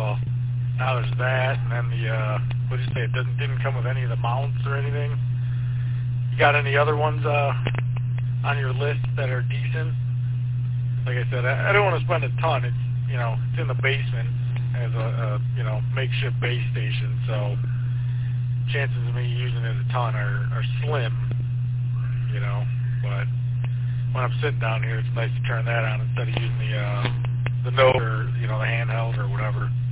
well, now there's that, and then what did you say? It didn't come with any of the mounts or anything. You got any other ones on your list that are decent? Like I said, I don't want to spend a ton. It's it's in the basement as a makeshift base station, so chances of me using it a ton are slim. But when I'm sitting down here, it's nice to turn that on instead of using the Note or the handheld or whatever.